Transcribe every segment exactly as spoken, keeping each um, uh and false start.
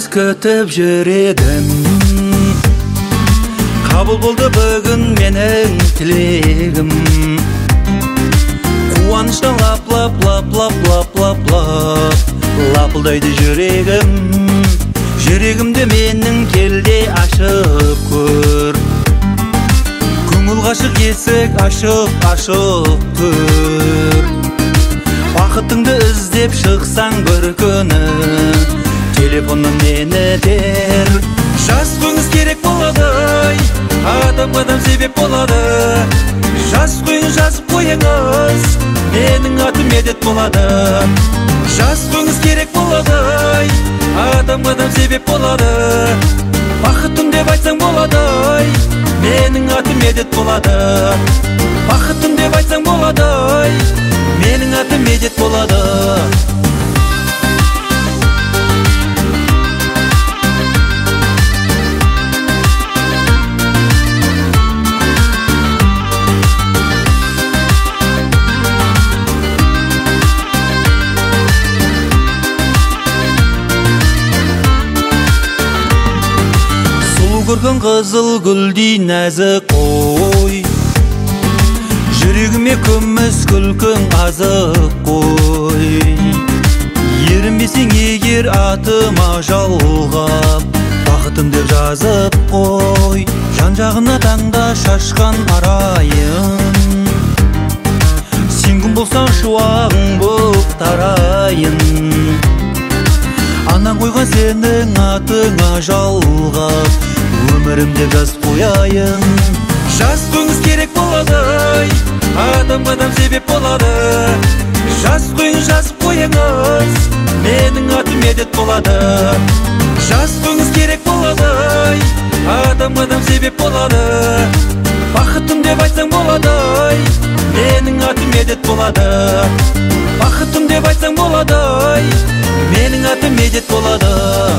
күтіп жүрегім, қабыл болды бүгін менің тілегім. Қуаныштан лап лап лап лап лап лап лап лапылдайды жүрегім. Жүрегімді менің келде ашып көр, көңіл ғашық есік ашып ашып көр. Бақытыңды іздеп шықсаң бір күні, телефоннан мені дер. Жас қойыңыз керек болады, адам адам себеп болады. Жас қойыңыз жазып қойыңыз, менің атым медет болады. Жас қойыңыз керек болады, адам адам себеп болады. Бақытым деп айтсаң болады, менің атым медет болады. Бақытым деп айтсаң болады, менің атым медет болады. Көрген қызыл гүлдей нәзік қой, жүрегіме күміс күлкің азық қой. Ерінбесең егер атыма жалғап, бақытым деп жазып қой. Жан жағына таңда шашқан арайын, сен күн болсаң шуағың боп тарайын. Анан қойған сенің атыңа жалғап, өмірімде жаз қояйын. Жас қойыңыз керек болады, адам адам себеп болады. Жас қойыңыз жазып қойыңыз, менің атым медет болады. Жас қойыңыз керек болады, адам адам себеп болады. Бақытым деп айтсаң болады, менің атым медет болады. Бақытым деп айтсаң болады, менің атым медет болады.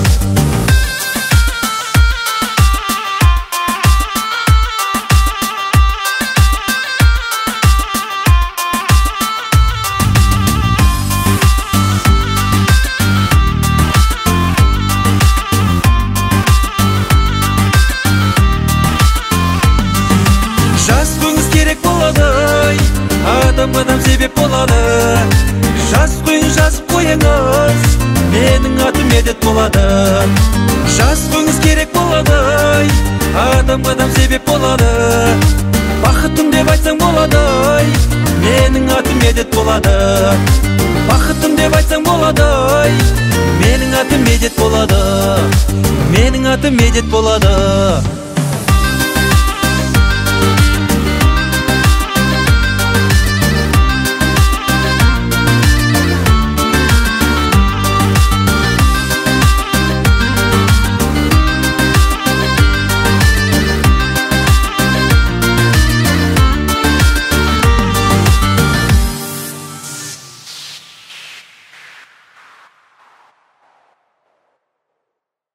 Жас қойыңыз керек болады, адам адам себеп болады. Жас қойыңыз жазып қойыңыз, менің атым медет болады. Жас қойыңыз керек болады, адам адам себеп болады. Бақытым деп айтсаң болады, менің атым медет болады. Бақытым деп айтсаң болады, менің атым медет болады. Менің атым медет болады.